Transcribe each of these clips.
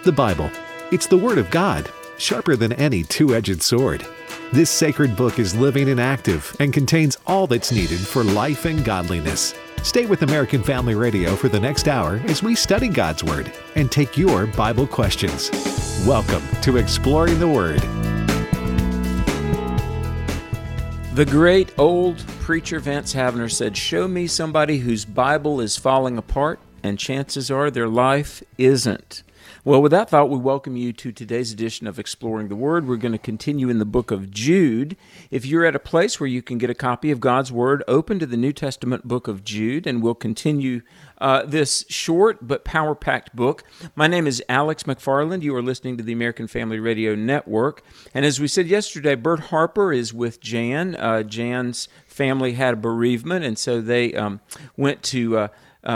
The Bible. It's the Word of God, sharper than any two-edged sword. This sacred book is living and active and contains all that's needed for life and godliness. Stay with American Family Radio for the next hour as we study God's Word and take your Bible questions. Welcome to Exploring the Word. The great old preacher Vance Havner said, "Show me somebody whose Bible is falling apart, and chances are their life isn't." Well, with that thought, we welcome you to today's edition of Exploring the Word. We're going to continue in the book of Jude. If you're at a place where you can get a copy of God's Word, open to the New Testament book of Jude, and we'll continue this short but power-packed book. My name is Alex McFarland. You are listening to the American Family Radio Network. And as we said yesterday, Bert Harper is with Jan. Jan's family had a bereavement, and so they went to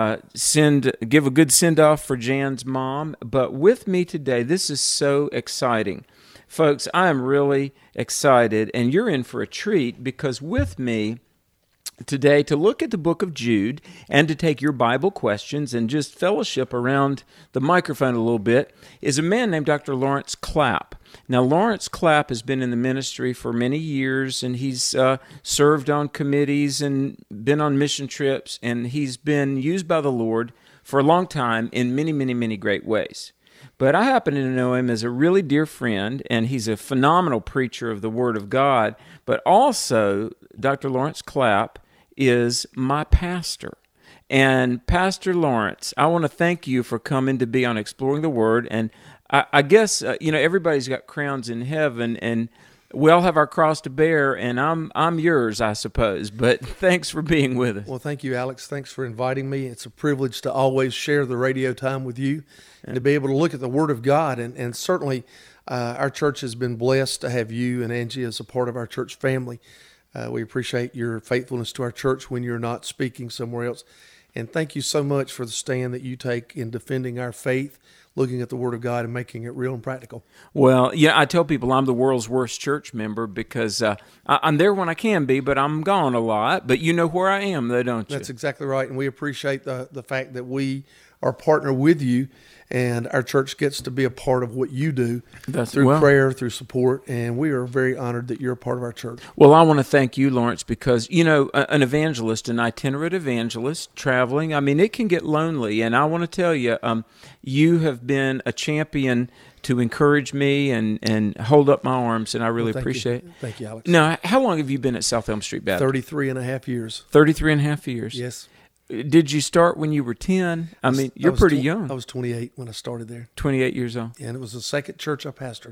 give a good send-off for Jan's mom. But with me today, this is so exciting. Folks, I am really excited, and you're in for a treat, because with me today to look at the book of Jude and to take your Bible questions and just fellowship around the microphone a little bit is a man named Dr. Lawrence Clapp. Now, Lawrence Clapp has been in the ministry for many years, and he's served on committees and been on mission trips, and he's been used by the Lord for a long time in many, many, many great ways. But I happen to know him as a really dear friend, and he's a phenomenal preacher of the Word of God. But also, Dr. Lawrence Clapp is my pastor. And Pastor Lawrence, I want to thank you for coming to be on Exploring the Word. And I guess, everybody's got crowns in heaven, and we all have our cross to bear, and I'm yours, I suppose. But thanks for being with us. Well, thank you, Alex. Thanks for inviting me. It's a privilege to always share the radio time with you and to be able to look at the Word of God. And certainly, our church has been blessed to have you and Angie as a part of our church family. We appreciate your faithfulness to our church when you're not speaking somewhere else. And thank you so much for the stand that you take in defending our faith, looking at the Word of God and making it real and practical. Well, yeah, I tell people I'm the world's worst church member because I'm there when I can be, but I'm gone a lot. But you know where I am, though, don't you? That's exactly right, and we appreciate the fact that we are partner with you, and our church gets to be a part of what you do through prayer, through support, and we are very honored that you're a part of our church. Well, I want to thank you, Lawrence, because, an evangelist, an itinerant evangelist, traveling, it can get lonely, and I want to tell you, you have been a champion to encourage me and hold up my arms, and I really appreciate it. Thank you, Alex. Now, how long have you been at South Elm Street Baptist? 33 and a half years. 33 and a half years? Yes. Did you start when you were 10? You're pretty young. I was 28 when I started there. 28 years old. And it was the second church I pastored.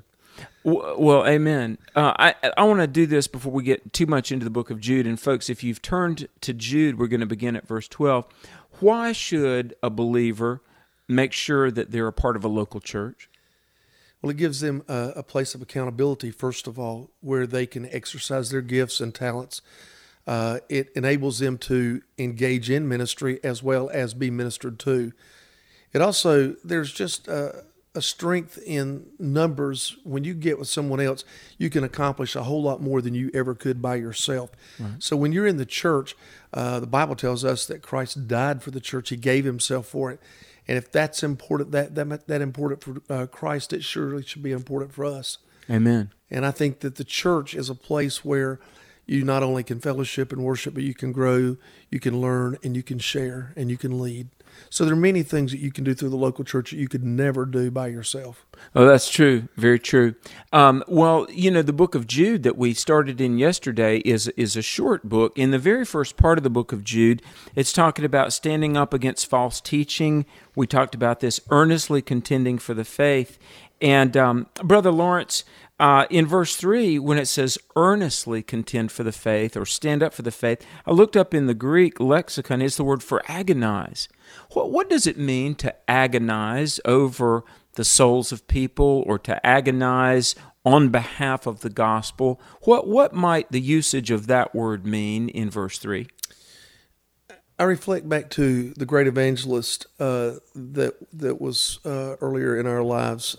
Well, amen. I want to do this before we get too much into the book of Jude. And folks, if you've turned to Jude, we're going to begin at verse 12. Why should a believer make sure that they're a part of a local church? Well, it gives them a place of accountability, first of all, where they can exercise their gifts and talents. It enables them to engage in ministry as well as be ministered to. It also, there's just a strength in numbers. When you get with someone else, you can accomplish a whole lot more than you ever could by yourself. Right. So when you're in the church, the Bible tells us that Christ died for the church. He gave himself for it. And if that's important, that important for Christ, it surely should be important for us. Amen. And I think that the church is a place where you not only can fellowship and worship, but you can grow, you can learn, and you can share, and you can lead. So there are many things that you can do through the local church that you could never do by yourself. Oh, that's true. Very true. The book of Jude that we started in yesterday is a short book. In the very first part of the book of Jude, it's talking about standing up against false teaching. We talked about this, earnestly contending for the faith. And Brother Lawrence, in verse 3, when it says earnestly contend for the faith or stand up for the faith, I looked up in the Greek lexicon, it's the word for agonize. What does it mean to agonize over the souls of people or to agonize on behalf of the gospel? What might the usage of that word mean in verse 3? I reflect back to the great evangelist that was earlier in our lives.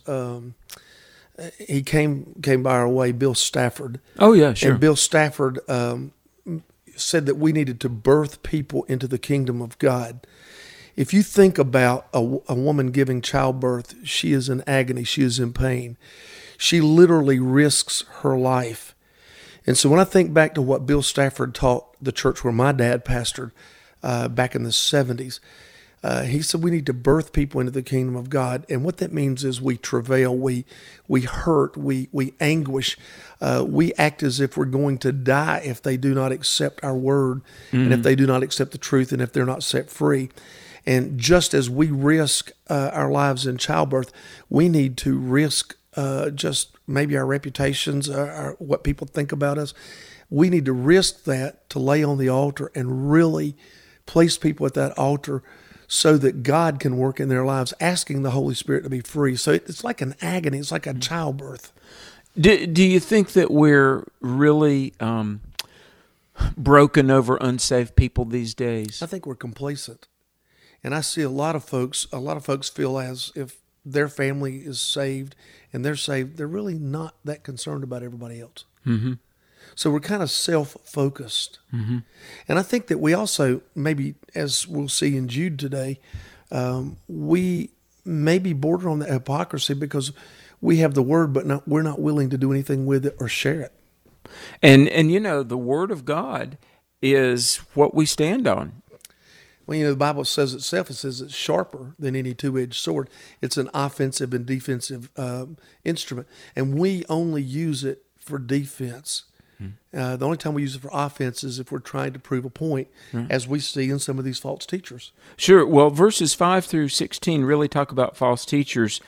He came by our way, Bill Stafford. Oh, yeah, sure. And Bill Stafford said that we needed to birth people into the kingdom of God. If you think about a woman giving childbirth, she is in agony, she is in pain. She literally risks her life. And so when I think back to what Bill Stafford taught the church where my dad pastored back in the 70s, he said we need to birth people into the kingdom of God. And what that means is we travail, we hurt, we anguish. We act as if we're going to die if they do not accept our word, and if they do not accept the truth, and if they're not set free. And just as we risk our lives in childbirth, we need to risk just maybe our reputations, what people think about us. We need to risk that to lay on the altar and really place people at that altar so that God can work in their lives, asking the Holy Spirit to be free. So it's like an agony. It's like a childbirth. Do you think that we're really broken over unsaved people these days? I think we're complacent. And I see a lot of folks feel as if their family is saved and they're saved. They're really not that concerned about everybody else. Mm-hmm. So we're kind of self-focused. Mm-hmm. And I think that we also, maybe as we'll see in Jude today, we maybe border on the hypocrisy because we have the word, but we're not willing to do anything with it or share it. And you know, the word of God is what we stand on. Well, you know, the Bible says itself, it says it's sharper than any two-edged sword. It's an offensive and defensive instrument. And we only use it for defense. The only time we use it for offense is if we're trying to prove a point, as we see in some of these false teachers. Sure. Well, verses 5 through 16 really talk about false teachers.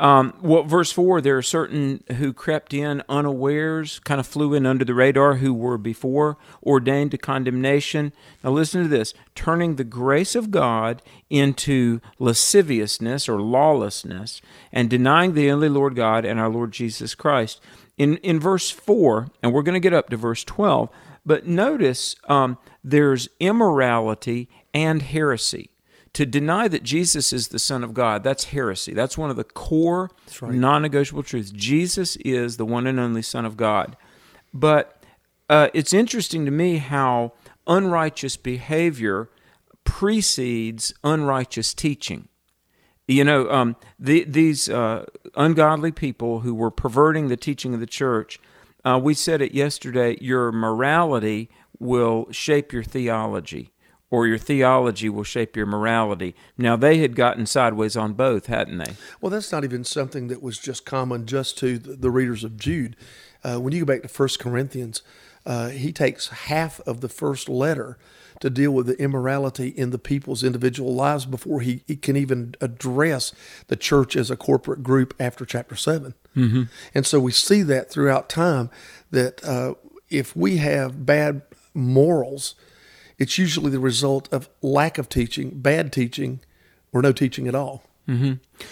Verse 4, there are certain who crept in unawares, kind of flew in under the radar, who were before ordained to condemnation. Now listen to this, turning the grace of God into lasciviousness or lawlessness, and denying the only Lord God and our Lord Jesus Christ. In verse 4, and we're going to get up to verse 12, but notice there's immorality and heresy. To deny that Jesus is the Son of God, that's heresy. That's one of the core non-negotiable truths. Jesus is the one and only Son of God. But it's interesting to me how unrighteous behavior precedes unrighteous teaching. You know, these ungodly people who were perverting the teaching of the church, we said it yesterday, your morality will shape your theology, or your theology will shape your morality. Now, they had gotten sideways on both, hadn't they? Well, that's not even something that was just common just to the readers of Jude. When you go back to 1 Corinthians, he takes half of the first letter to deal with the immorality in the people's individual lives before he can even address the church as a corporate group after chapter 7. Mm-hmm. And so we see that throughout time that if we have bad morals, it's usually the result of lack of teaching, bad teaching, or no teaching at all. Mm-hmm.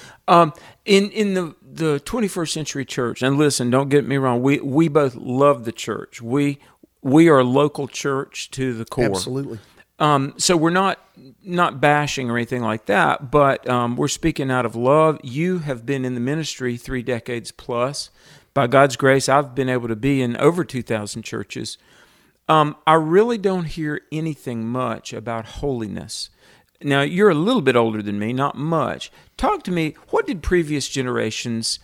In the 21st century church, and listen, don't get me wrong, we both love the church. We are a local church to the core. Absolutely. So we're not bashing or anything like that, but we're speaking out of love. You have been in the ministry 3 decades plus. By God's grace, I've been able to be in over 2,000 churches. I really don't hear anything much about holiness. Now, you're a little bit older than me, not much. Talk to me, what did previous generations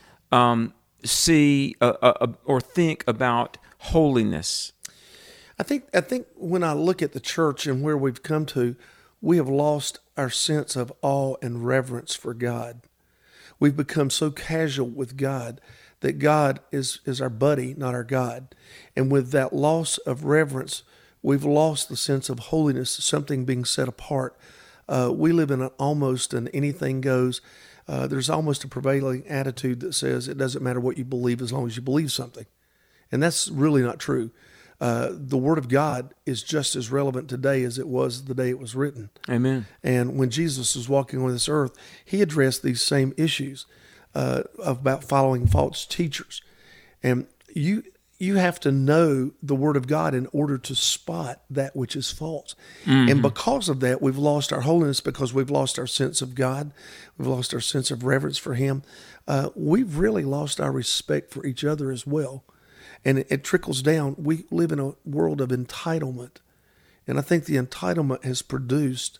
see or think about holiness? I think when I look at the church and where we've come to, we have lost our sense of awe and reverence for God. We've become so casual with God that God is our buddy, not our God. And with that loss of reverence, we've lost the sense of holiness, something being set apart. We live in almost an anything goes. There's almost a prevailing attitude that says it doesn't matter what you believe as long as you believe something. And that's really not true. The Word of God is just as relevant today as it was the day it was written. Amen. And when Jesus was walking on this earth, he addressed these same issues about following false teachers. And you have to know the Word of God in order to spot that which is false. Mm-hmm. And because of that, we've lost our holiness because we've lost our sense of God. We've lost our sense of reverence for Him. We've really lost our respect for each other as well. And it trickles down. We live in a world of entitlement. And I think the entitlement has produced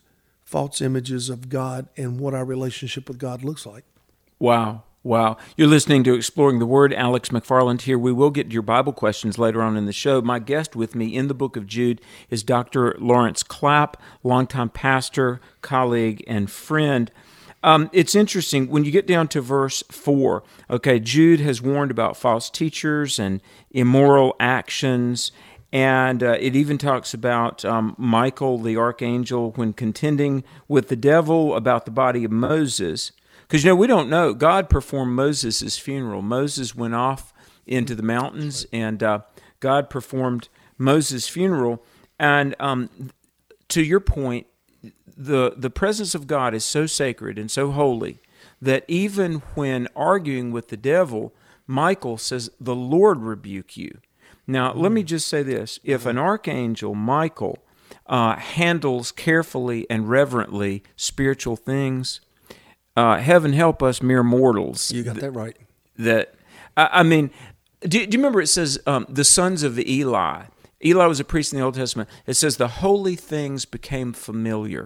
false images of God and what our relationship with God looks like. Wow. Wow. You're listening to Exploring the Word. Alex McFarland here. We will get to your Bible questions later on in the show. My guest with me in the book of Jude is Dr. Lawrence Clapp, longtime pastor, colleague, and friend. It's interesting, when you get down to verse 4, okay, Jude has warned about false teachers and immoral actions, and it even talks about Michael, the archangel, when contending with the devil about the body of Moses. Because, we don't know. God performed Moses' funeral. Moses went off into the mountains, and God performed Moses' funeral. And to your point, the presence of God is so sacred and so holy that even when arguing with the devil, Michael says, "The Lord rebuke you." Now, let me just say this. If an archangel, Michael, handles carefully and reverently spiritual things, heaven help us mere mortals. You got that right. Do you remember it says the sons of Eli? Eli was a priest in the Old Testament. It says the holy things became familiar.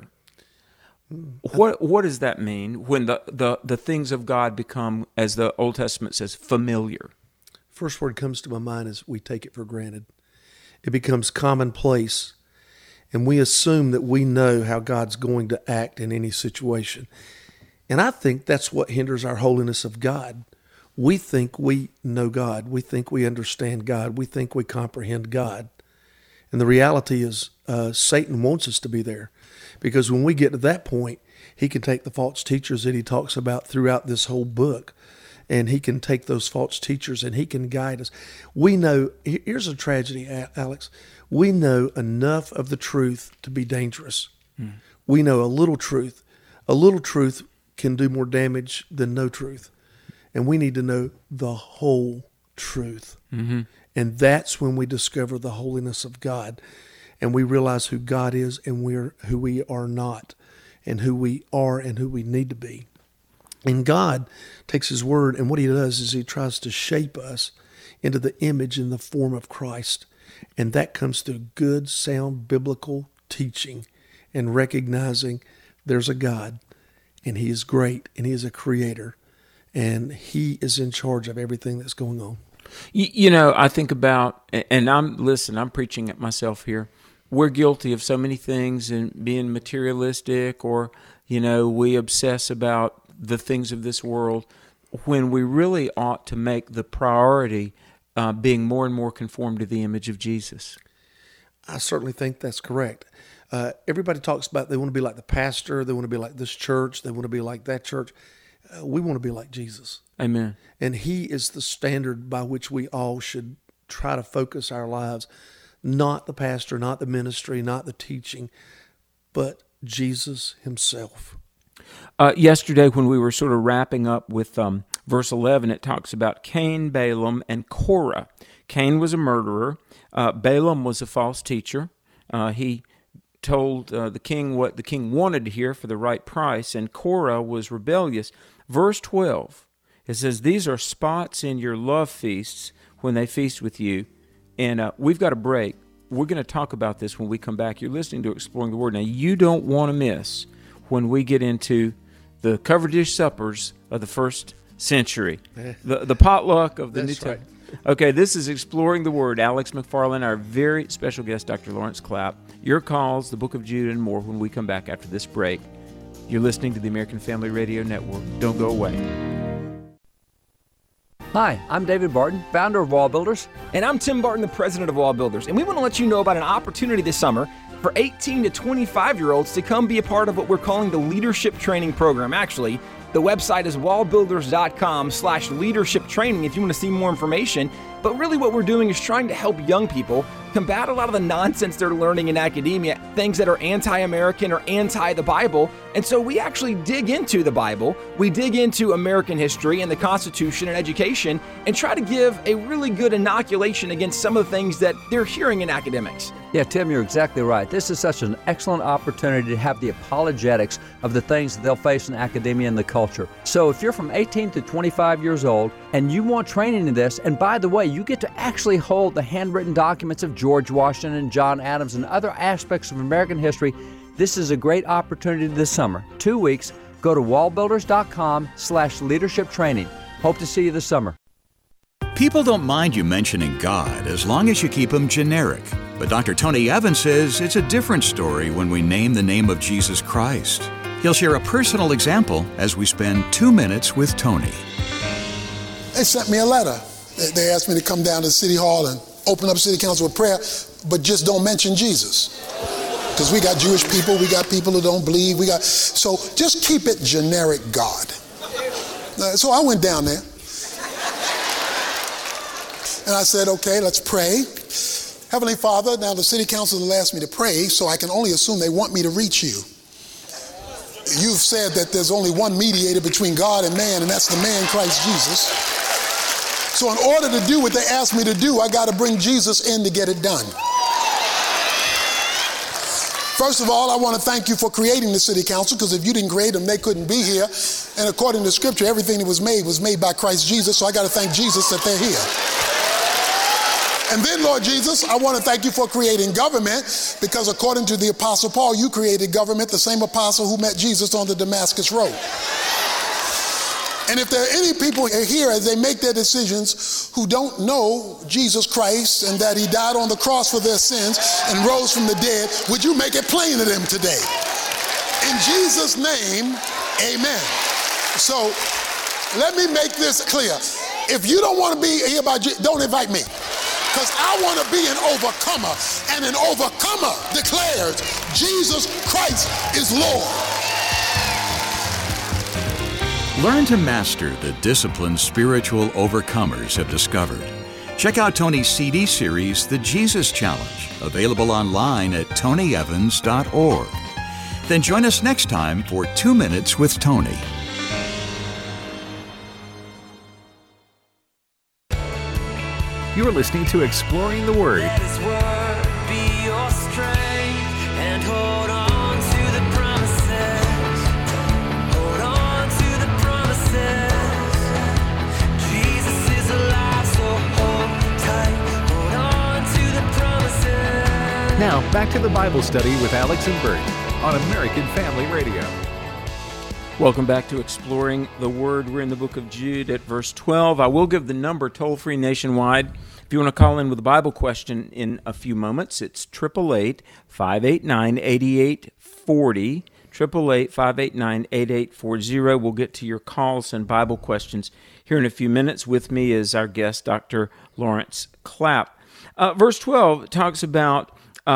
What does that mean when the things of God become, as the Old Testament says, familiar? First word comes to my mind is we take it for granted. It becomes commonplace, and we assume that we know how God's going to act in any situation. And I think that's what hinders our holiness of God. We think we know God. We think we understand God. We think we comprehend God. And the reality is Satan wants us to be there, because when we get to that point, he can take the false teachers that he talks about throughout this whole book, and he can take those false teachers and he can guide us. We know, here's a tragedy, Alex. We know enough of the truth to be dangerous. We know a little truth. A little truth can do more damage than no truth. And we need to know the whole truth. Mm-hmm. And that's when we discover the holiness of God, and we realize who God is and who we are not, and who we are and who we need to be. And God takes his word, and what he does is he tries to shape us into the image and the form of Christ. And that comes through good, sound, biblical teaching and recognizing there's a God, and he is great, and he is a creator, and he is in charge of everything that's going on. I think about, and I'm preaching at myself here. We're guilty of so many things and being materialistic, or, we obsess about the things of this world when we really ought to make the priority being more and more conformed to the image of Jesus. I certainly think that's correct. Everybody talks about they want to be like the pastor, they want to be like this church, they want to be like that church. We want to be like Jesus. Amen. And he is the standard by which we all should try to focus our lives. Not the pastor, not the ministry, not the teaching, but Jesus himself. Yesterday, when we were sort of wrapping up with verse 11, it talks about Cain, Balaam, and Korah. Cain was a murderer. Balaam was a false teacher. He told the king what the king wanted to hear for the right price, and Korah was rebellious. Verse 12, it says, "These are spots in your love feasts when they feast with you." And we've got a break. We're going to talk about this when we come back. You're listening to Exploring the Word. Now, you don't want to miss when we get into the cover dish suppers of the first century, the potluck of the New Testament. Right. Okay, this is Exploring the Word. Alex McFarland, our very special guest, Dr. Lawrence Clapp. Your calls, the Book of Jude, and more when we come back after this break. You're listening to the American Family Radio Network. Don't go away. Hi, I'm David Barton, founder of Wall Builders. And I'm Tim Barton, the president of Wall Builders. And we want to let you know about an opportunity this summer for 18 to 25-year-olds to come be a part of what we're calling the Leadership Training Program. Actually, the website is wallbuilders.com/leadership training if you want to see more information. But really what we're doing is trying to help young people combat a lot of the nonsense they're learning in academia, things that are anti-American or anti the Bible. And so we actually dig into the Bible, we dig into American history and the Constitution and education, and try to give a really good inoculation against some of the things that they're hearing in academics. Yeah, Tim, you're exactly right. This is such an excellent opportunity to have the apologetics of the things that they'll face in academia and the culture. So if you're from 18 to 25 years old and you want training in this, and by the way, you get to actually hold the handwritten documents of George Washington and John Adams and other aspects of American history, This is a great opportunity this summer. 2 weeks. Go to wallbuilders.com/leadership training. Hope to see you this summer. People don't mind you mentioning God as long as you keep Him generic. But Dr. Tony Evans says it's a different story when we name the name of Jesus Christ. He'll share a personal example as we spend 2 minutes with Tony. They sent me a letter. They asked me to come down to City Hall and open up City Council with prayer, but just don't mention Jesus. Because we got Jewish people, we got people who don't believe, so just keep it generic God. So I went down there. And I said, okay, let's pray. Heavenly Father, now the City Council has asked me to pray, so I can only assume they want me to reach you. You've said that there's only one mediator between God and man, and that's the man Christ Jesus. So in order to do what they asked me to do, I got to bring Jesus in to get it done. First of all, I want to thank you for creating the City Council, because if you didn't create them, they couldn't be here. And according to Scripture, everything that was made by Christ Jesus, so I got to thank Jesus that they're here. And then, Lord Jesus, I want to thank you for creating government, because according to the Apostle Paul, you created government, the same apostle who met Jesus on the Damascus Road. And if there are any people here as they make their decisions who don't know Jesus Christ and that he died on the cross for their sins and rose from the dead, would you make it plain to them today? In Jesus' name, amen. So let me make this clear. If you don't want to be here by Jesus, don't invite me. Because I want to be an overcomer, and an overcomer declares Jesus Christ is Lord. Learn to master the disciplines spiritual overcomers have discovered. Check out Tony's CD series, The Jesus Challenge, available online at tonyevans.org. Then join us next time for 2 Minutes with Tony. You're listening to Exploring the Word. Let His word be your strength, and hold on to the promises. Hold on to the promises. Jesus is alive, so hold tight. Hold on to the promises. Now, back to the Bible study with Alex and Bert on American Family Radio. Welcome back to Exploring the Word. We're in the book of Jude at verse 12. I will give the number toll-free nationwide. If you want to call in with a Bible question in a few moments, it's 888-589-8840, 888-589-8840. We'll get to your calls and Bible questions here in a few minutes. With me is our guest, Dr. Lawrence Clapp. Verse 12 talks about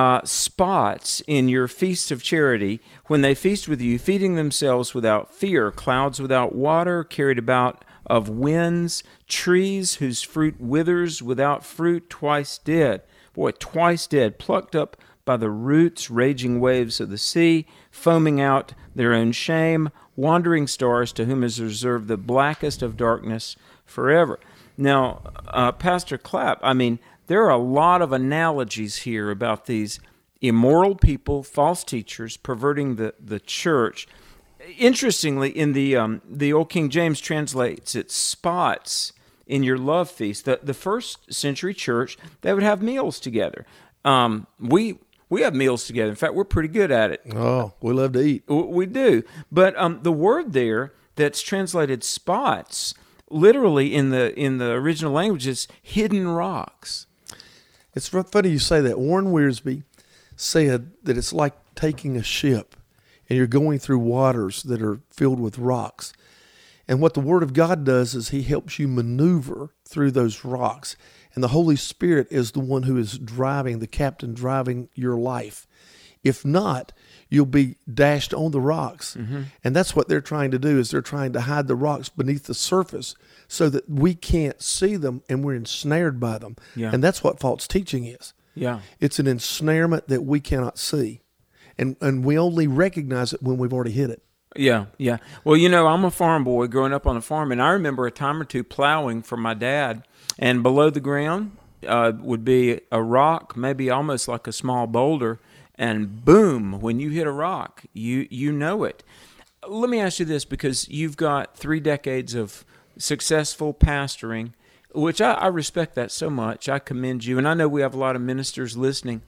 spots in your feasts of charity, when they feast with you, feeding themselves without fear, clouds without water, carried about of winds, trees whose fruit withers without fruit, twice dead. Boy, twice dead, plucked up by the roots, raging waves of the sea, foaming out their own shame, wandering stars to whom is reserved the blackest of darkness forever. Now, Pastor Clapp, there are a lot of analogies here about these immoral people, false teachers, perverting the church. Interestingly, in the Old King James translates it spots in your love feast. The first century church, they would have meals together. We have meals together. In fact, we're pretty good at it. Oh, we love to eat. We do. But the word there that's translated spots, literally in the original language, is hidden rocks. It's funny you say that. Warren Wiersbe said that it's like taking a ship and you're going through waters that are filled with rocks. And what the Word of God does is He helps you maneuver through those rocks. And the Holy Spirit is the one who is driving, the captain driving your life. If not, you'll be dashed on the rocks. Mm-hmm. And that's what they're trying to do, is they're trying to hide the rocks beneath the surface so that we can't see them and we're ensnared by them. Yeah. And that's what false teaching is. Yeah. It's an ensnarement that we cannot see. And we only recognize it when we've already hit it. Yeah. Well, I'm a farm boy growing up on a farm, and I remember a time or two plowing for my dad, and below the ground would be a rock, maybe almost like a small boulder, and boom, when you hit a rock, you know it. Let me ask you this, because you've got 3 decades of successful pastoring, which I respect that so much. I commend you, and I know we have a lot of ministers listening.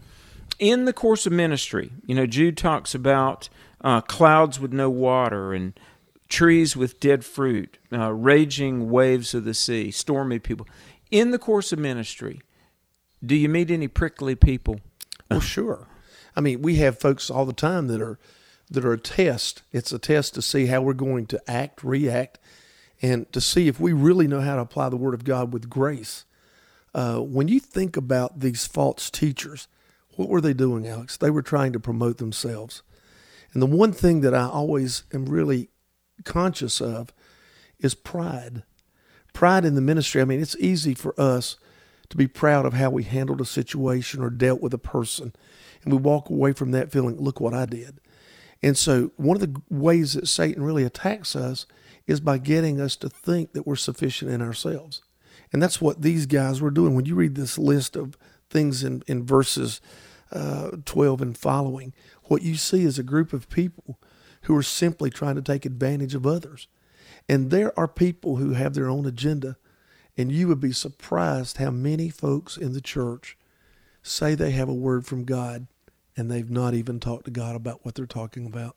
in the course of ministry, Jude talks about clouds with no water and trees with dead fruit, raging waves of the sea, stormy people. In the course of ministry, do you meet any prickly people? Well, sure. I mean, we have folks all the time that are a test. It's a test to see how we're going to act, react, and to see if we really know how to apply the Word of God with grace. When you think about these false teachers, what were they doing, Alex? They were trying to promote themselves. And the one thing that I always am really conscious of is pride. Pride in the ministry. I mean, it's easy for us to be proud of how we handled a situation or dealt with a person. And we walk away from that feeling, look what I did. And so one of the ways that Satan really attacks us is by getting us to think that we're sufficient in ourselves. And that's what these guys were doing. When you read this list of things in verses 12 and following, what you see is a group of people who are simply trying to take advantage of others. And there are people who have their own agenda, and you would be surprised how many folks in the church say they have a word from God, and they've not even talked to God about what they're talking about.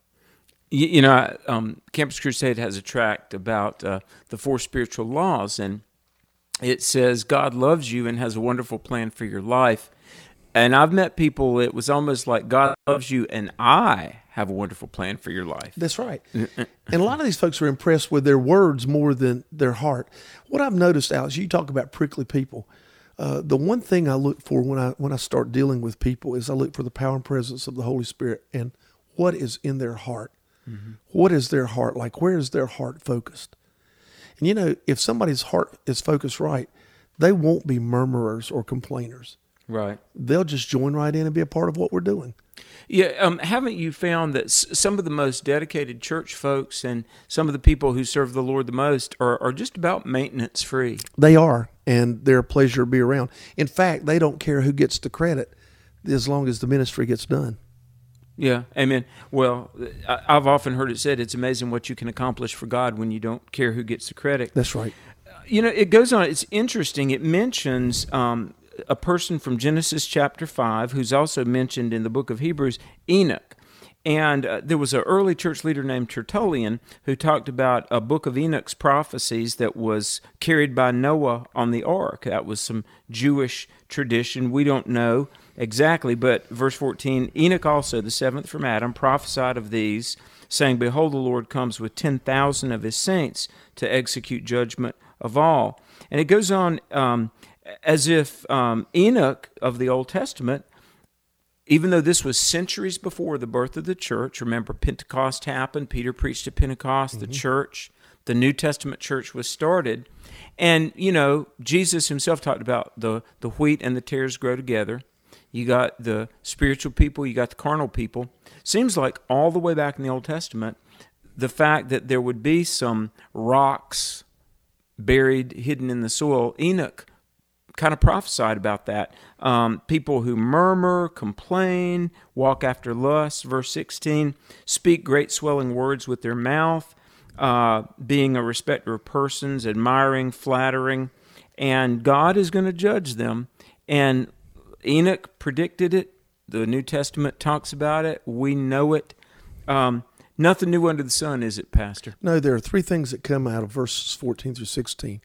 Campus Crusade has a tract about the 4 spiritual laws, and it says God loves you and has a wonderful plan for your life. And I've met people, it was almost like God loves you and I have a wonderful plan for your life. That's right. And a lot of these folks are impressed with their words more than their heart. What I've noticed, Alex, you talk about prickly people. The one thing I look for when I start dealing with people is I look for the power and presence of the Holy Spirit and what is in their heart. Mm-hmm. What is their heart like? Where is their heart focused? And if somebody's heart is focused right, they won't be murmurers or complainers. Right. They'll just join right in and be a part of what we're doing. Yeah, haven't you found that some of the most dedicated church folks and some of the people who serve the Lord the most are just about maintenance free? They are, and they're a pleasure to be around. In fact, they don't care who gets the credit as long as the ministry gets done. Yeah, amen. Well, I've often heard it said it's amazing what you can accomplish for God when you don't care who gets the credit. That's right. It goes on. It's interesting. It mentions a person from Genesis chapter 5 who's also mentioned in the book of Hebrews, Enoch. And there was an early church leader named Tertullian who talked about a book of Enoch's prophecies that was carried by Noah on the ark. That was some Jewish tradition. We don't know exactly, but verse 14, Enoch also, the seventh from Adam, prophesied of these, saying, Behold, the Lord comes with 10,000 of his saints to execute judgment of all. And it goes on as if Enoch of the Old Testament, even though this was centuries before the birth of the church, remember Pentecost happened, Peter preached at Pentecost, the church, the New Testament church was started, and, Jesus himself talked about the wheat and the tares grow together. You got the spiritual people, you got the carnal people. Seems like all the way back in the Old Testament, the fact that there would be some rocks buried, hidden in the soil, Enoch kind of prophesied about that. People who murmur, complain, walk after lust, verse 16, speak great swelling words with their mouth, being a respecter of persons, admiring, flattering, and God is going to judge them. And Enoch predicted it. The New Testament talks about it. We know it. Nothing new under the sun, is it, Pastor? No, there are 3 things that come out of verses 14 through 16.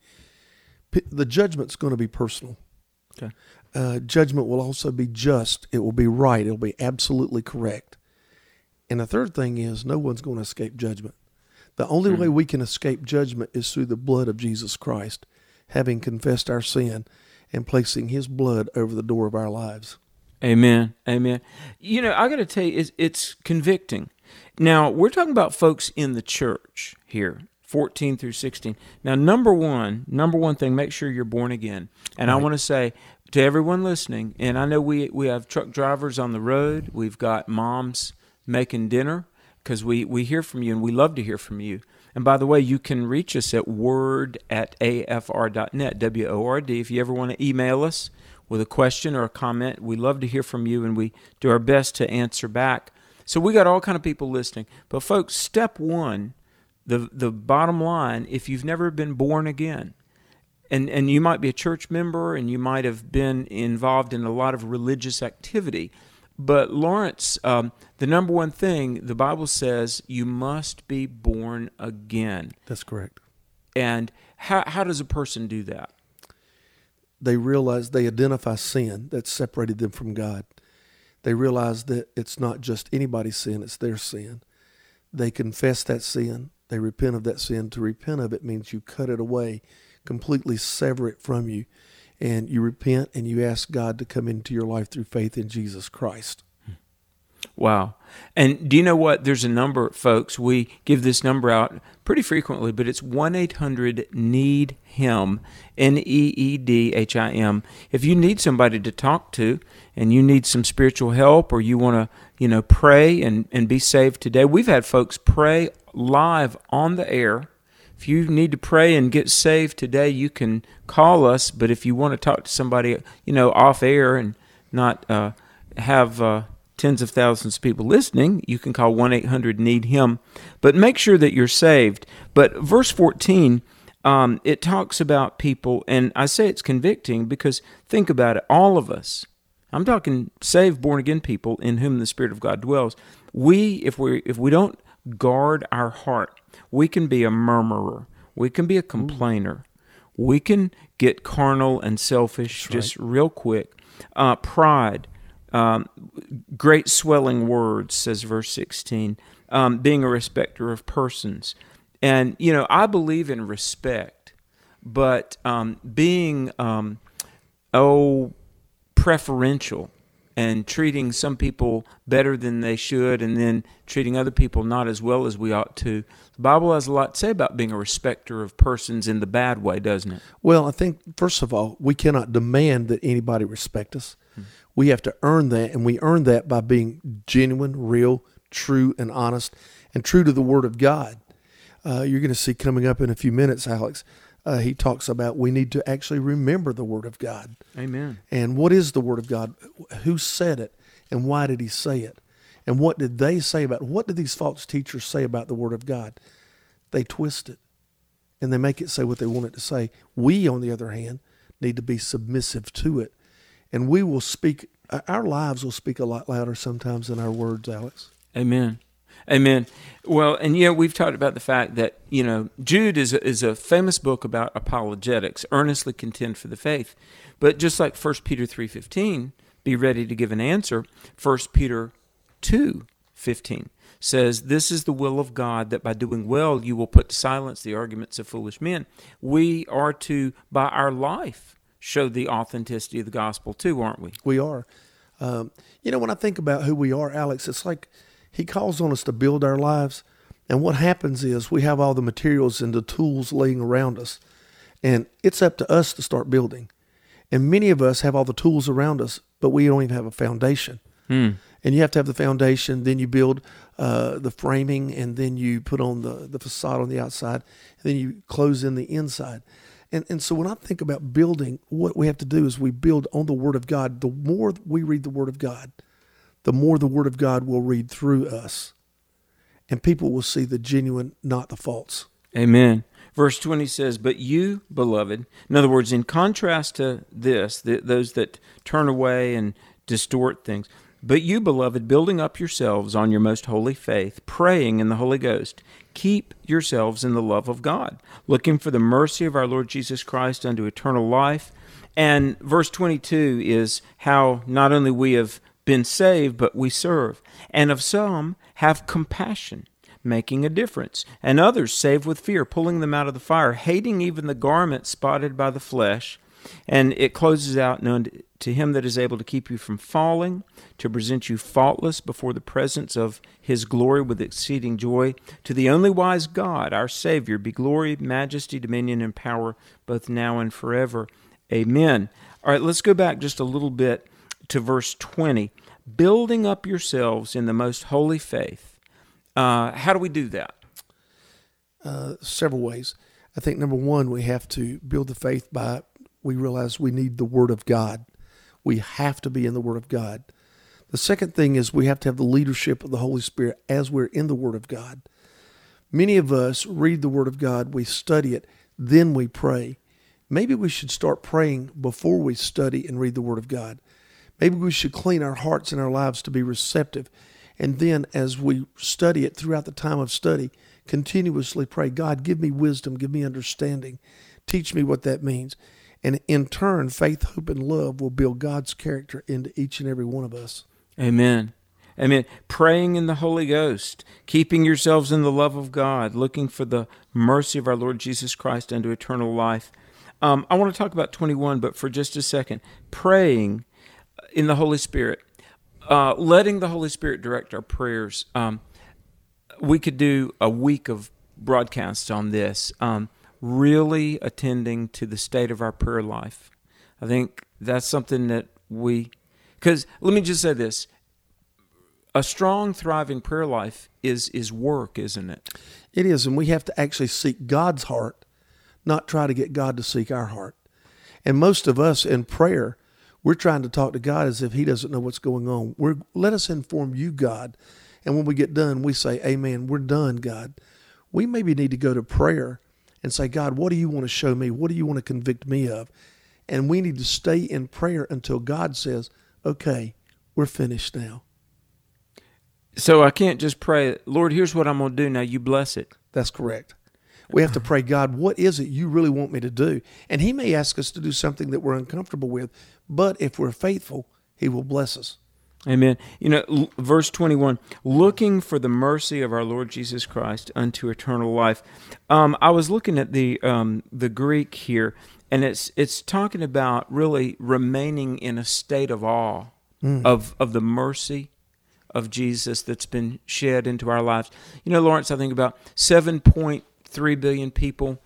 The judgment's going to be personal. Okay. Judgment will also be just. It will be right. It will be absolutely correct. And the third thing is no one's going to escape judgment. The only way we can escape judgment is through the blood of Jesus Christ, having confessed our sin and placing his blood over the door of our lives. Amen. Amen. I got to tell you, it's convicting. Now, we're talking about folks in the church here, 14 through 16. Now, number one thing, make sure you're born again. And right. I want to say to everyone listening, and I know we have truck drivers on the road, we've got moms making dinner, because we hear from you, and we love to hear from you. And by the way, you can reach us at word@afr.net, W-O-R-D. If you ever want to email us with a question or a comment, we love to hear from you, and we do our best to answer back. So we got all kind of people listening. But folks, step one, the bottom line, if you've never been born again, and you might be a church member and you might have been involved in a lot of religious activity, But Lawrence, the number one thing, the Bible says you must be born again. That's correct. And how does a person do that? They realize, they identify sin that separated them from God. They realize that it's not just anybody's sin, it's their sin. They confess that sin. They repent of that sin. To repent of it means you cut it away, completely sever it from you. And you repent and you ask God to come into your life through faith in Jesus Christ. Wow. And do you know what? There's a number, folks. We give this number out pretty frequently, but it's 1-800-NEED-HIM, NEEDHIM. If you need somebody to talk to and you need some spiritual help, or you want to, pray and be saved today, we've had folks pray live on the air. If you need to pray and get saved today, you can call us. But if you want to talk to somebody, off air and not have tens of thousands of people listening, you can call 1-800-NEED-HIM. But make sure that you're saved. But verse 14, it talks about people, and I say it's convicting because think about it, all of us, I'm talking saved, born-again people in whom the Spirit of God dwells. If we don't guard our heart, we can be a murmurer. We can be a complainer. We can get carnal and selfish just real quick. Pride, great swelling words, says verse 16, being a respecter of persons. And, I believe in respect, but being, preferential and treating some people better than they should and then treating other people not as well as we ought to. The Bible has a lot to say about being a respecter of persons in the bad way, doesn't it? Well, I think, first of all, we cannot demand that anybody respect us. We have to earn that, and we earn that by being genuine, real, true, and honest, and true to the Word of God. You're going to see coming up in a few minutes, Alex, he talks about we need to actually remember the Word of God. Amen. And what is the Word of God? Who said it? And why did he say it? And what did they say about it? What did these false teachers say about the Word of God? They twist it, and they make it say what they want it to say. We, on the other hand, need to be submissive to it. And we will speak, our lives will speak a lot louder sometimes than our words, Alex. Amen. Amen. Well, and we've talked about the fact that, Jude is a famous book about apologetics, earnestly contend for the faith. But just like 1 Peter 3:15, be ready to give an answer, 1 Peter 2:15 says, this is the will of God, that by doing well you will put to silence the arguments of foolish men. We are to, by our life, show the authenticity of the gospel too, aren't we? We are. When I think about who we are, Alex, it's like he calls on us to build our lives. And what happens is we have all the materials and the tools laying around us. And it's up to us to start building. And many of us have all the tools around us, but we don't even have a foundation. And you have to have the foundation, then you build the framing, and then you put on the facade on the outside, and then you close in the inside. And so when I think about building, what we have to do is we build on the Word of God. The more we read the Word of God, the more the Word of God will read through us. And people will see the genuine, not the false. Amen. Verse 20 says, but you, beloved, in other words, in contrast to this, those that turn away and distort things, but you, beloved, building up yourselves on your most holy faith, praying in the Holy Ghost, keep yourselves in the love of God, looking for the mercy of our Lord Jesus Christ unto eternal life. And verse 22 is how not only we have been saved, but we serve. And of some have compassion, making a difference, and others save with fear, pulling them out of the fire, hating even the garment spotted by the flesh. And it closes out, known to him that is able to keep you from falling, to present you faultless before the presence of his glory with exceeding joy. To the only wise God, our Savior, be glory, majesty, dominion, and power, both now and forever. Amen. All right, let's go back just a little bit to verse 20. Building up yourselves in the most holy faith. How do we do that? Several ways. I think number one, we have to build the faith by, we realize we need the Word of God. We have to be in the Word of God. The second thing is we have to have the leadership of the Holy Spirit as we're in the Word of God. Many of us read the Word of God, we study it, then we pray. Maybe we should start praying before we study and read the Word of God. Maybe we should clean our hearts and our lives to be receptive. And then as we study it throughout the time of study, continuously pray, God, give me wisdom, give me understanding, teach me what that means. And in turn, faith, hope, and love will build God's character into each and every one of us. Amen. Amen. Praying in the Holy Ghost, keeping yourselves in the love of God, looking for the mercy of our Lord Jesus Christ unto eternal life. I want to talk about 21, but for just a second. Praying in the Holy Spirit, letting the Holy Spirit direct our prayers. We could do a week of broadcasts on this. Really attending to the state of our prayer life. I think that's something that because let me just say this, a strong, thriving prayer life is work, isn't it? It is, and we have to actually seek God's heart, not try to get God to seek our heart. And most of us in prayer, we're trying to talk to God as if he doesn't know what's going on. Let us inform you, God. And when we get done, we say, amen, we're done, God. We maybe need to go to prayer and say, God, what do you want to show me? What do you want to convict me of? And we need to stay in prayer until God says, okay, we're finished now. So I can't just pray, Lord, here's what I'm going to do. Now you bless it. That's correct. We have to pray, God, what is it you really want me to do? And he may ask us to do something that we're uncomfortable with, but if we're faithful, he will bless us. Amen. Verse 21, looking for the mercy of our Lord Jesus Christ unto eternal life. I was looking at the Greek here, and it's talking about really remaining in a state of awe of the mercy of Jesus that's been shed into our lives. Lawrence, I think about 7.3 billion people.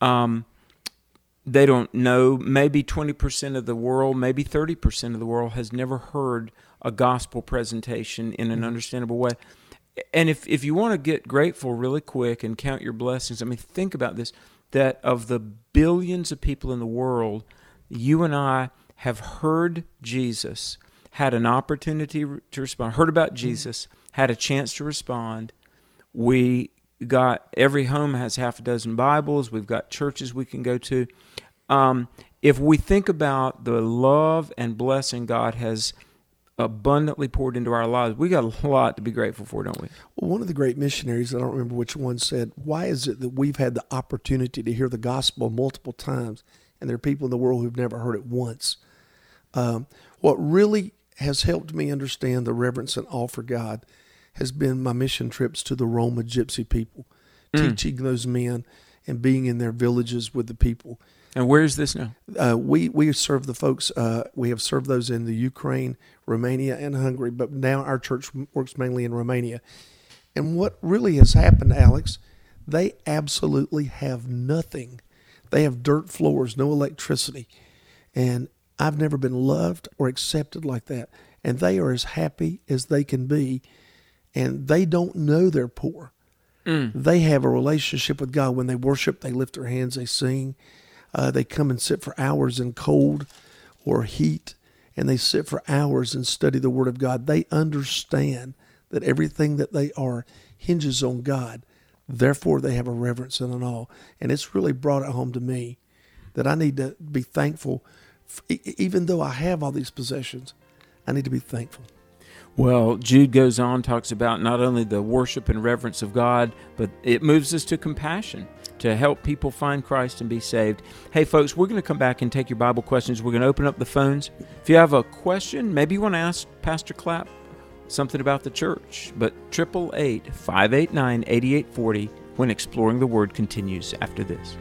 They don't know. Maybe 20% of the world, maybe 30% of the world has never heard a gospel presentation in an understandable way. And if you want to get grateful really quick and count your blessings, think about this, that of the billions of people in the world, you and I have heard Jesus, had an opportunity to respond, heard about Jesus, had a chance to respond. Every home has half a dozen Bibles. We've got churches we can go to. If we think about the love and blessing God has abundantly poured into our lives, we got a lot to be grateful for, don't we? Well, one of the great missionaries, I don't remember which one, said, why is it that we've had the opportunity to hear the gospel multiple times, and there are people in the world who've never heard it once? What really has helped me understand the reverence and awe for God has been my mission trips to the Roma Gypsy people, teaching those men and being in their villages with the people. And where is this now? We serve the folks, we have served those in the Ukraine, Romania, and Hungary, but now our church works mainly in Romania. And what really has happened, Alex, they absolutely have nothing. They have dirt floors, no electricity. And I've never been loved or accepted like that. And they are as happy as they can be, and they don't know they're poor. They have a relationship with God. When they worship, they lift their hands, they sing. They come and sit for hours in cold or heat, and they sit for hours and study the Word of God. They understand that everything that they are hinges on God. Therefore, they have a reverence and an awe. And it's really brought it home to me that I need to be thankful. Even though I have all these possessions, I need to be thankful. Well, Jude goes on, talks about not only the worship and reverence of God, but it moves us to compassion, to help people find Christ and be saved. Hey, folks, we're going to come back and take your Bible questions. We're going to open up the phones. If you have a question, maybe you want to ask Pastor Clapp something about the church, but 888-589-8840 when Exploring the Word continues after this.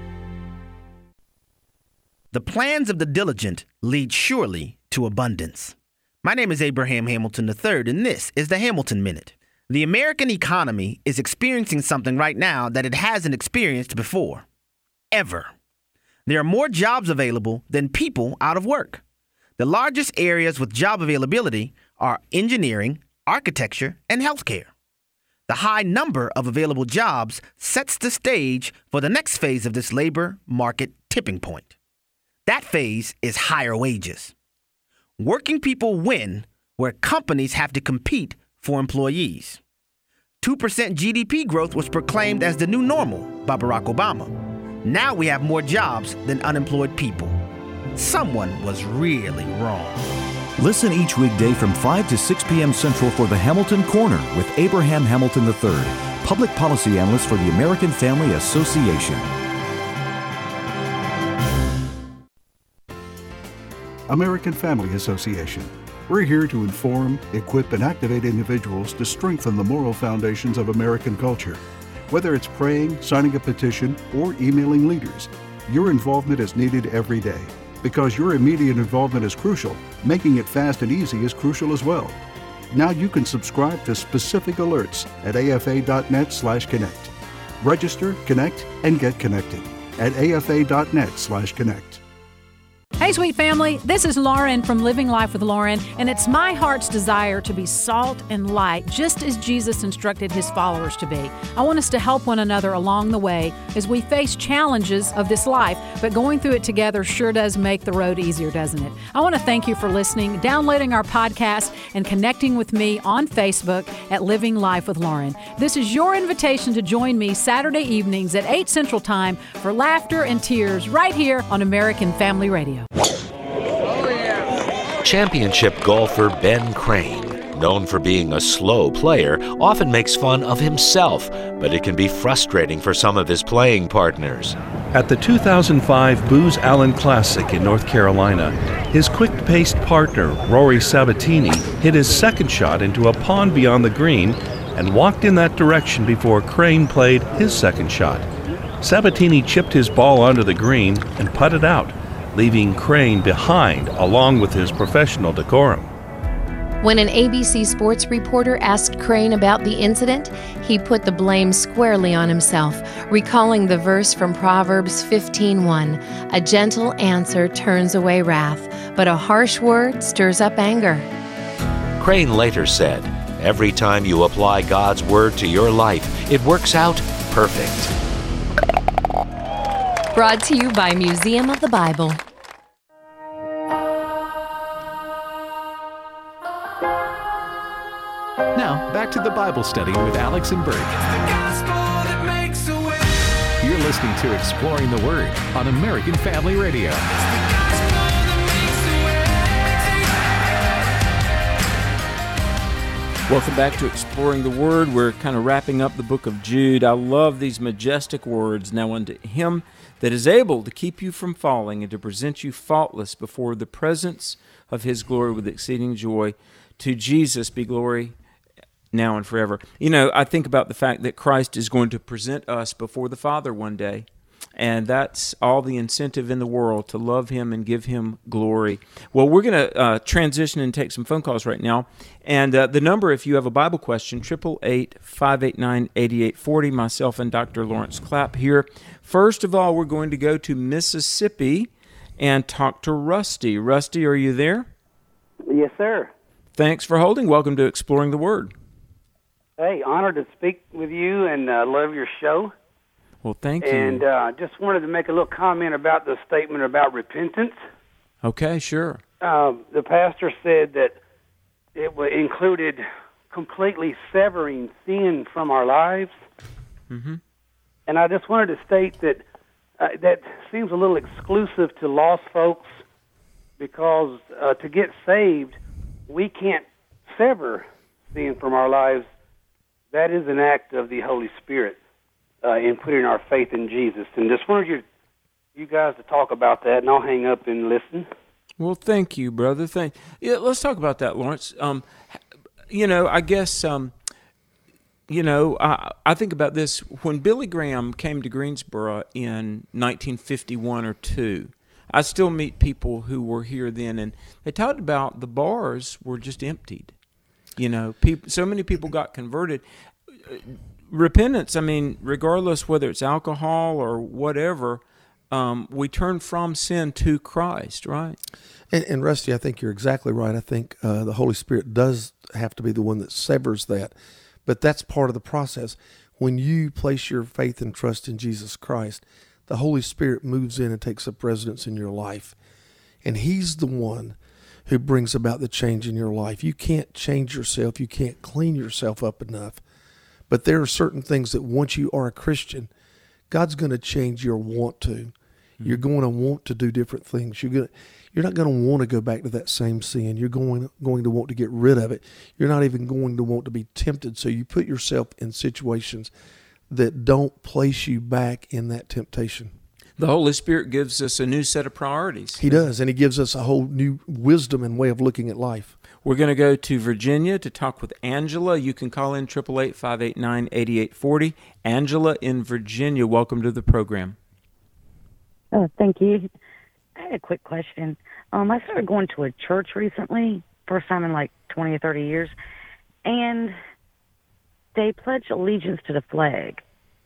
The plans of the diligent lead surely to abundance. My name is Abraham Hamilton III, and this is the Hamilton Minute. The American economy is experiencing something right now that it hasn't experienced before. Ever. There are more jobs available than people out of work. The largest areas with job availability are engineering, architecture, and healthcare. The high number of available jobs sets the stage for the next phase of this labor market tipping point. That phase is higher wages. Working people win where companies have to compete for employees. 2% GDP growth was proclaimed as the new normal by Barack Obama. Now we have more jobs than unemployed people. Someone was really wrong. Listen each weekday from 5 to 6 p.m. Central for the Hamilton Corner with Abraham Hamilton III, Public Policy Analyst for the American Family Association. American Family Association. We're here to inform, equip, and activate individuals to strengthen the moral foundations of American culture. Whether it's praying, signing a petition, or emailing leaders, your involvement is needed every day. Because your immediate involvement is crucial, making it fast and easy is crucial as well. Now you can subscribe to specific alerts at afa.net/connect. Register, connect, and get connected at afa.net/connect. Hey, sweet family, this is Lauren from Living Life with Lauren, and it's my heart's desire to be salt and light, just as Jesus instructed his followers to be. I want us to help one another along the way as we face challenges of this life, but going through it together sure does make the road easier, doesn't it? I want to thank you for listening, downloading our podcast, and connecting with me on Facebook at Living Life with Lauren. This is your invitation to join me Saturday evenings at 8 Central Time for laughter and tears right here on American Family Radio. Championship golfer Ben Crane, known for being a slow player, often makes fun of himself, but it can be frustrating for some of his playing partners. At the 2005 Booz Allen Classic in North Carolina, his quick-paced partner, Rory Sabatini, hit his second shot into a pond beyond the green and walked in that direction before Crane played his second shot. Sabatini chipped his ball onto the green and putted out, leaving Crane behind along with his professional decorum. When an ABC Sports reporter asked Crane about the incident, he put the blame squarely on himself, recalling the verse from Proverbs 15:1, "A gentle answer turns away wrath, but a harsh word stirs up anger." Crane later said, "Every time you apply God's word to your life, it works out perfect." Brought to you by Museum of the Bible. Now, back to the Bible study with Alex and Bert. You're listening to Exploring the Word on American Family Radio. Welcome back to Exploring the Word. We're kind of wrapping up the book of Jude. I love these majestic words. Now unto him that is able to keep you from falling and to present you faultless before the presence of his glory with exceeding joy, to Jesus be glory now and forever. You know, I think about the fact that Christ is going to present us before the Father one day, and that's all the incentive in the world to love him and give him glory. Well, we're going to transition and take some phone calls right now. And the number, if you have a Bible question, 888-589-8840. Myself and Dr. Lawrence Clapp here. First of all, we're going to go to Mississippi and talk to Rusty. Rusty, are you there? Yes, sir. Thanks for holding. Welcome to Exploring the Word. Hey, honored to speak with you and love your show. Well, thank you. And just wanted to make a little comment about the statement about repentance. Okay, sure. The pastor said that it included completely severing sin from our lives. Mm-hmm. And I just wanted to state that that seems a little exclusive to lost folks, because to get saved, we can't sever sin from our lives. That is an act of the Holy Spirit in putting our faith in Jesus. And just wanted you guys to talk about that, and I'll hang up and listen. Well, thank you, brother. Yeah, let's talk about that, Lawrence. You know, I guess, you know, I think about this. When Billy Graham came to Greensboro in 1951 or 2, I still meet people who were here then, and they talked about the bars were just emptied. You know, so many people got converted. Repentance, I mean, regardless whether it's alcohol or whatever, we turn from sin to Christ, right? And Rusty, I think you're exactly right. I think the Holy Spirit does have to be the one that severs that, but that's part of the process. When you place your faith and trust in Jesus Christ, the Holy Spirit moves in and takes up residence in your life, and he's the one who brings about the change in your life. You can't change yourself. You can't clean yourself up enough. But there are certain things that once you are a Christian, God's going to change your want to. You're going to want to do different things. You're not going to want to go back to that same sin. You're going to want to get rid of it. You're not even going to want to be tempted. So you put yourself in situations that don't place you back in that temptation. The Holy Spirit gives us a new set of priorities. He does, and He gives us a whole new wisdom and way of looking at life. We're going to go to Virginia to talk with Angela. You can call in 888-589-8840. Angela in Virginia, welcome to the program. Oh, thank you. I had a quick question. I started going to a church recently, first time in like 20 or 30 years, and they pledge allegiance to the flag.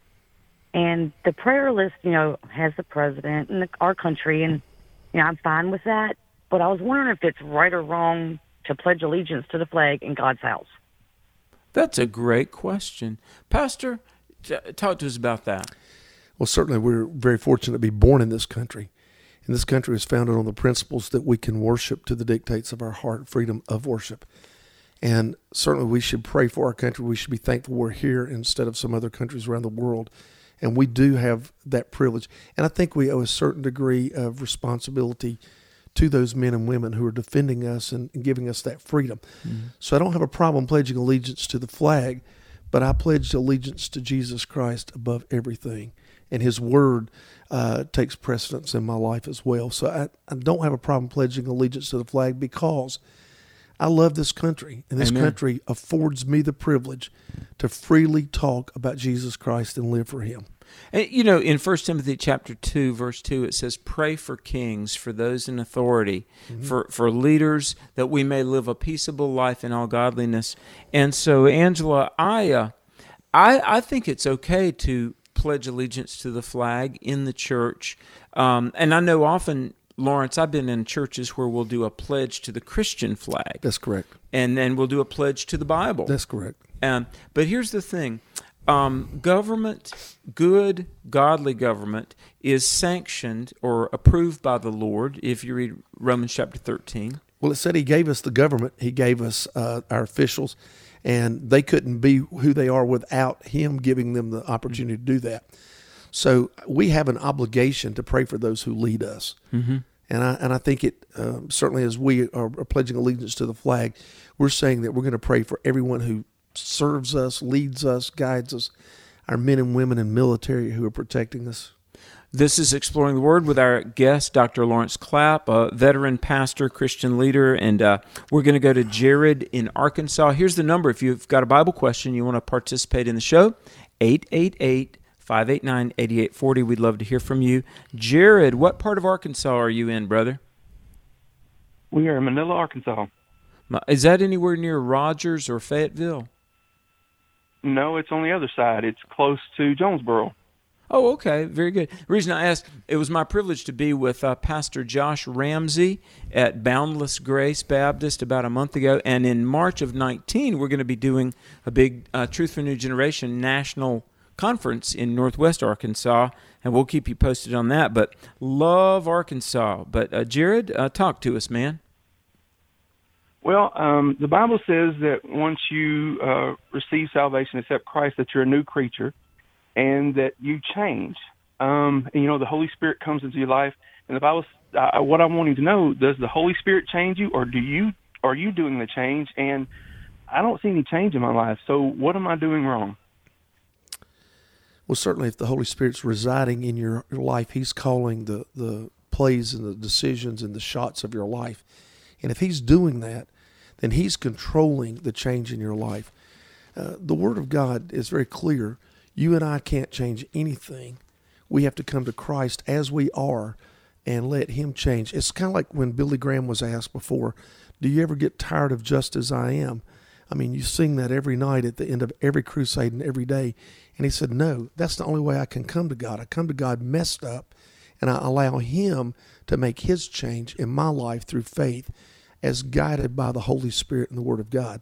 And the prayer list, has the president and our country, and, I'm fine with that. But I was wondering if it's right or wrong to pledge allegiance to the flag in God's house. That's a great question. Pastor, talk to us about that. Well, certainly we're very fortunate to be born in this country. And this country is founded on the principles that we can worship to the dictates of our heart, freedom of worship. And certainly we should pray for our country. We should be thankful we're here instead of some other countries around the world. And we do have that privilege. And I think we owe a certain degree of responsibility to those men and women who are defending us and giving us that freedom. Mm-hmm. So I don't have a problem pledging allegiance to the flag, but I pledged allegiance to Jesus Christ above everything. And His Word takes precedence in my life as well. So I don't have a problem pledging allegiance to the flag because I love this country. And this country affords me the privilege to freely talk about Jesus Christ and live for Him. And, in 1 Timothy chapter 2, verse 2, it says, pray for kings, for those in authority, for leaders, that we may live a peaceable life in all godliness. And so, Angela, I think it's okay to pledge allegiance to the flag in the church. And I know often, Lawrence, I've been in churches where we'll do a pledge to the Christian flag. That's correct. And then we'll do a pledge to the Bible. That's correct. But here's the thing. Government, good, godly government, is sanctioned or approved by the Lord, if you read Romans chapter 13. Well, it said He gave us the government. He gave us our officials, and they couldn't be who they are without Him giving them the opportunity to do that. So we have an obligation to pray for those who lead us. Mm-hmm. And I think it certainly, as we are pledging allegiance to the flag, we're saying that we're going to pray for everyone who serves us, leads us, guides us, our men and women in military who are protecting us. This is Exploring the Word with our guest, Dr. Lawrence Clapp, a veteran pastor, Christian leader, and we're going to go to Jared in Arkansas. Here's the number. If you've got a Bible question, you want to participate in the show, 888-589-8840. We'd love to hear from you. Jared, what part of Arkansas are you in, brother? We are in Manila, Arkansas. Is that anywhere near Rogers or Fayetteville? No, it's on the other side. It's close to Jonesboro. Oh, okay. Very good. The reason I asked, it was my privilege to be with Pastor Josh Ramsey at Boundless Grace Baptist about a month ago. And in March of 19, we're going to be doing a big Truth for New Generation national conference in Northwest Arkansas, and we'll keep you posted on that. But love Arkansas. But Jared, talk to us, man. Well, the Bible says that once you receive salvation, accept Christ, that you're a new creature and that you change. And, the Holy Spirit comes into your life. And the Bible, what I'm wanting to know, does the Holy Spirit change you, or are you doing the change? And I don't see any change in my life. So what am I doing wrong? Well, certainly if the Holy Spirit's residing in your life, He's calling the plays and the decisions and the shots of your life. And if He's doing that, then He's controlling the change in your life. The Word of God is very clear. You and I can't change anything. We have to come to Christ as we are and let Him change. It's kind of like when Billy Graham was asked before, do you ever get tired of just as I am? I mean, you sing that every night at the end of every crusade and every day. And he said, no, that's the only way I can come to God. I come to God messed up, and I allow Him to make His change in my life through faith as guided by the Holy Spirit and the Word of God.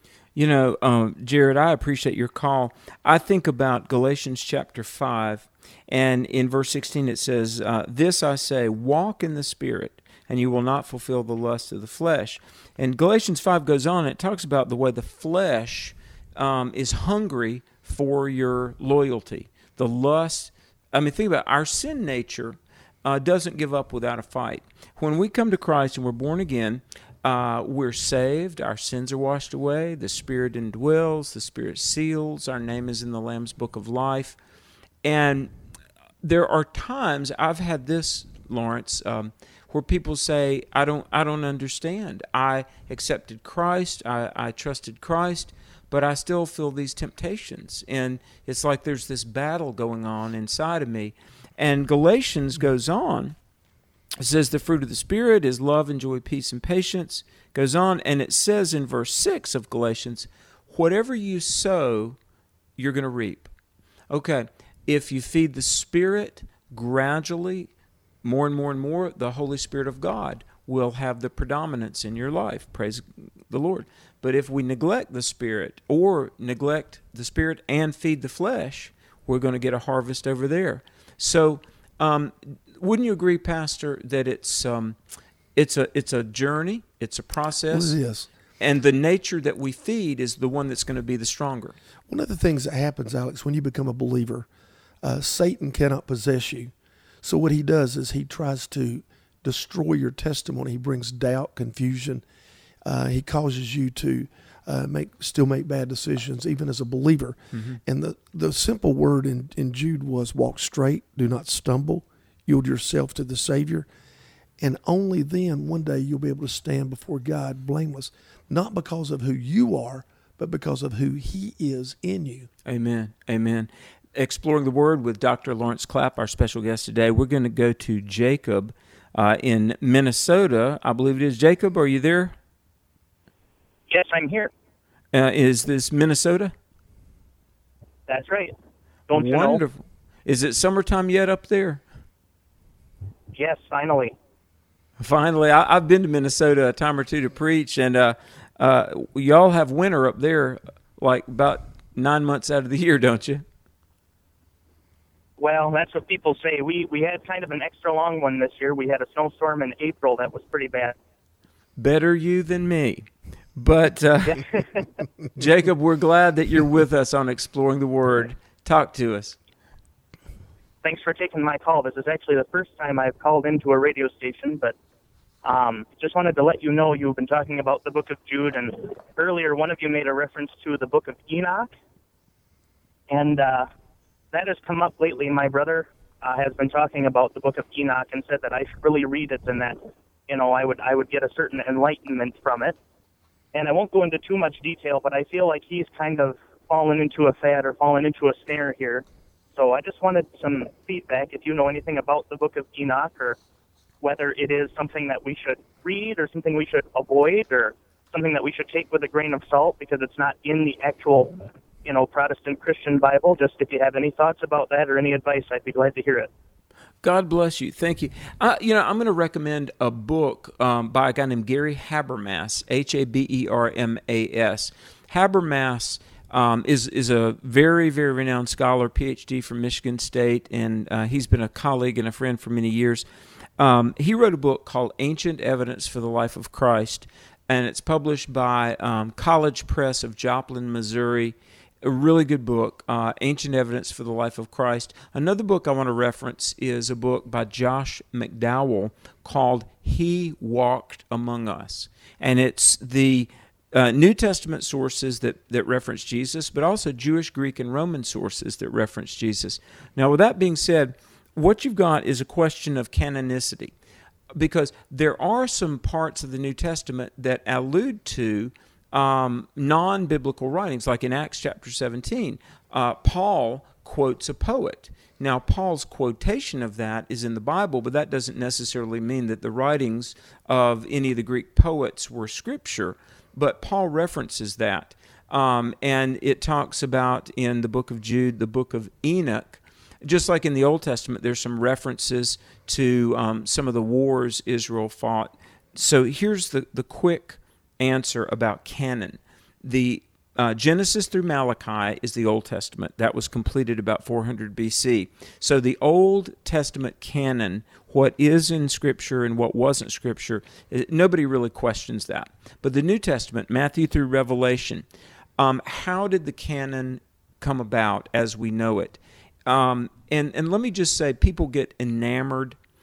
Jared, I appreciate your call. I think about Galatians chapter 5, and in verse 16 it says, this I say, walk in the Spirit, and you will not fulfill the lust of the flesh. And Galatians 5 goes on, and it talks about the way the flesh is hungry for your loyalty. The lust, think about our sin nature. doesn't give up without a fight. When we come to Christ and we're born again, we're saved, our sins are washed away, the Spirit indwells, the Spirit seals, our name is in the Lamb's Book of Life. And there are times, I've had this, Lawrence, where people say, I don't understand. I accepted Christ, I trusted Christ, but I still feel these temptations. And it's like there's this battle going on inside of me. And Galatians goes on. It says the fruit of the Spirit is love and joy, peace and patience. Goes on, and it says in verse 6 of Galatians, whatever you sow, you're going to reap. Okay, if you feed the Spirit gradually, more and more and more, the Holy Spirit of God will have the predominance in your life. Praise the Lord. But if we neglect the Spirit or neglect the Spirit and feed the flesh, we're going to get a harvest over there. So, wouldn't you agree, Pastor, that it's a journey, it's a process? Well, it is. And the nature that we feed is the one that's going to be the stronger. One of the things that happens, Alex, when you become a believer, Satan cannot possess you. So what he does is he tries to destroy your testimony. He brings doubt, confusion. He causes you to still make bad decisions, even as a believer. Mm-hmm. And the simple word in Jude was walk straight, do not stumble, yield yourself to the Savior. And only then, one day, you'll be able to stand before God blameless, not because of who you are, but because of who He is in you. Amen. Amen. Exploring the Word with Dr. Lawrence Clapp, our special guest today. We're going to go to Jacob in Minnesota. I believe it is. Jacob, are you there? Yes, I'm here. Is this Minnesota? That's right. Don't you Wonderful. know? Is it summertime yet up there? Yes, finally. Finally. I've been to Minnesota a time or two to preach, and y'all have winter up there like about 9 months out of the year, don't you? Well, that's what people say. We had kind of an extra long one this year. We had a snowstorm in April that was pretty bad. Better you than me. But, Jacob, we're glad that you're with us on Exploring the Word. Talk to us. Thanks for taking my call. This is actually the first time I've called into a radio station, but just wanted to let you know you've been talking about the book of Jude, and earlier one of you made a reference to the book of Enoch, and that has come up lately. My brother has been talking about the book of Enoch and said that I should really read it and that, I would get a certain enlightenment from it. And I won't go into too much detail, but I feel like he's kind of fallen into a fad or fallen into a snare here. So I just wanted some feedback if you know anything about the book of Enoch, or whether it is something that we should read or something we should avoid or something that we should take with a grain of salt because it's not in the actual, Protestant Christian Bible. Just if you have any thoughts about that or any advice, I'd be glad to hear it. God bless you. Thank you. I'm going to recommend a book by a guy named Gary Habermas, Habermas. Habermas is a very, very renowned scholar, PhD from Michigan State, and he's been a colleague and a friend for many years. He wrote a book called Ancient Evidence for the Life of Christ, and it's published by College Press of Joplin, Missouri. A really good book, Ancient Evidence for the Life of Christ. Another book I want to reference is a book by Josh McDowell called He Walked Among Us. And it's the New Testament sources that reference Jesus, but also Jewish, Greek, and Roman sources that reference Jesus. Now, with that being said, what you've got is a question of canonicity, because there are some parts of the New Testament that allude to non-biblical writings, like in Acts chapter 17, Paul quotes a poet. Now, Paul's quotation of that is in the Bible, but that doesn't necessarily mean that the writings of any of the Greek poets were scripture, but Paul references that. And it talks about in the book of Jude, the book of Enoch, just like in the Old Testament, there's some references to some of the wars Israel fought. So here's the quick answer about canon. The Genesis through Malachi is the Old Testament. That was completed about 400 BC. So the Old Testament canon, what is in Scripture and what wasn't Scripture, nobody really questions that. But the New Testament, Matthew through Revelation, how did the canon come about as we know it? And let me just say, people get enamored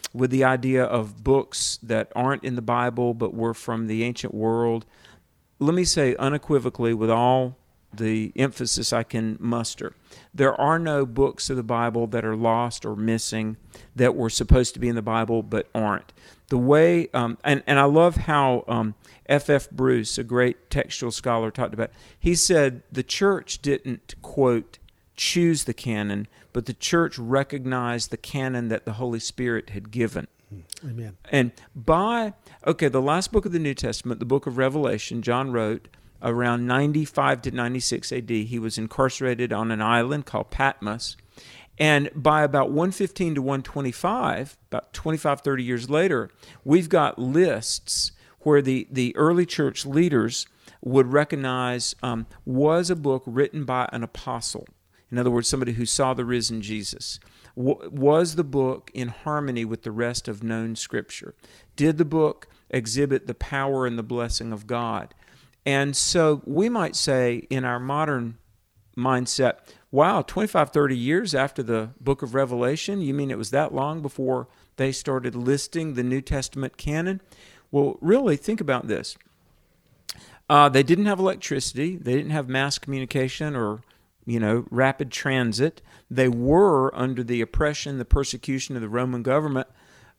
with the idea of books that aren't in the Bible but were from the ancient world. Let me say unequivocally, with all the emphasis I can muster, there are no books of the Bible that are lost or missing that were supposed to be in the Bible but aren't. The way, and I love how F.F. Bruce, a great textual scholar, talked about, he said the church didn't, quote, choose the canon, but the church recognized the canon that the Holy Spirit had given. Amen. And the last book of the New Testament, the book of Revelation, John wrote around 95 to 96 AD. He was incarcerated on an island called Patmos. And by about 115 to 125, about 25, 30 years later, we've got lists where the early church leaders would recognize was a book written by an apostle. In other words, somebody who saw the risen Jesus. Was the book in harmony with the rest of known Scripture? Did the book exhibit the power and the blessing of God? And so we might say in our modern mindset, wow, 25, 30 years after the book of Revelation, you mean it was that long before they started listing the New Testament canon? Well, really, think about this. They didn't have electricity. They didn't have mass communication or rapid transit. They were under the oppression, the persecution of the Roman government.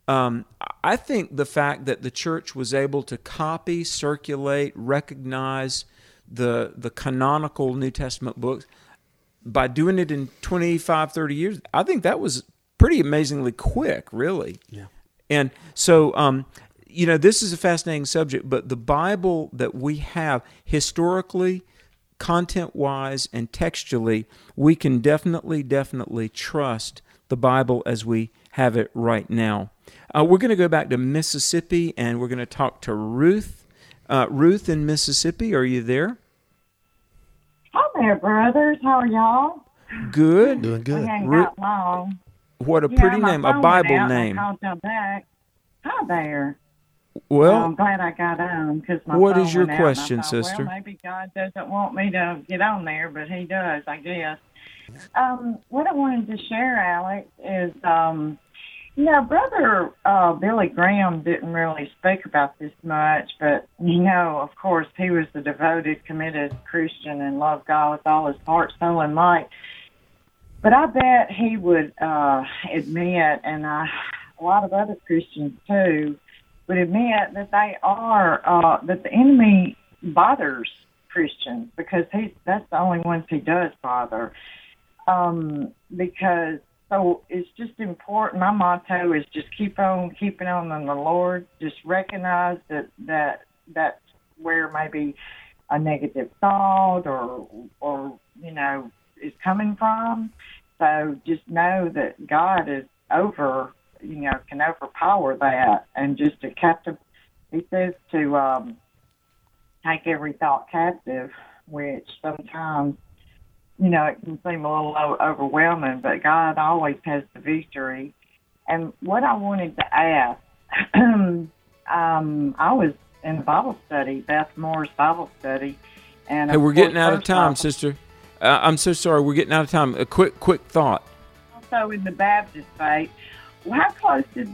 I think the fact that the church was able to copy, circulate, recognize the canonical New Testament books by doing it in 25, 30 years, I think that was pretty amazingly quick, really. Yeah. And so, this is a fascinating subject, but the Bible that we have historically, content-wise and textually, we can definitely trust the Bible as we have it right now. We're going to go back to Mississippi, and we're going to talk to Ruth. Ruth in Mississippi, are you there? Hi there, brothers. How are y'all? Good. Doing good. We ain't got long. What a pretty name, a Bible name. I called y'all back. Hi there. Well, I'm glad I got on because my what phone is your went out, and I question, thought, sister? Well, maybe God doesn't want me to get on there, but He does, I guess. What I wanted to share, Alex, is Brother Billy Graham didn't really speak about this much, but of course, he was a devoted, committed Christian and loved God with all his heart, soul, and might. But I bet he would admit, and a lot of other Christians too, would admit that that the enemy bothers Christians because that's the only ones he does bother. So it's just important. My motto is just keep on keeping on in the Lord. Just recognize that's where maybe a negative thought or is coming from. So just know that God is can overpower that, and just to he says to take every thought captive, which sometimes, it can seem a little overwhelming, but God always has the victory. And what I wanted to ask, I was in Bible study, Beth Moore's Bible study. And hey, we're getting out of time, sister. I'm so sorry. We're getting out of time. A quick thought. Also in the Baptist faith, how close did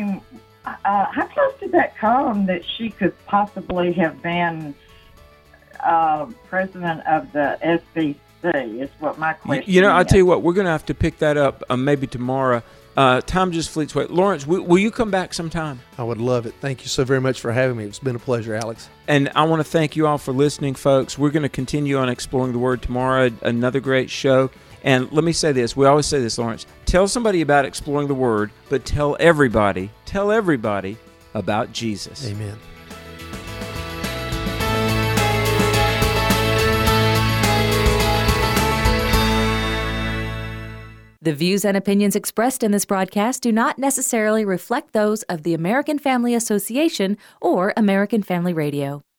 that come that she could possibly have been president of the SBC? Is what my question is. I'll tell you what, we're going to have to pick that up maybe tomorrow. Time just fleets away. Lawrence, will you come back sometime? I would love it. Thank you so very much for having me. It's been a pleasure, Alex. And I want to thank you all for listening, folks. We're going to continue on Exploring the Word tomorrow, another great show. And let me say this. We always say this, Lawrence. Tell somebody about Exploring the Word, but tell everybody about Jesus. Amen. The views and opinions expressed in this broadcast do not necessarily reflect those of the American Family Association or American Family Radio.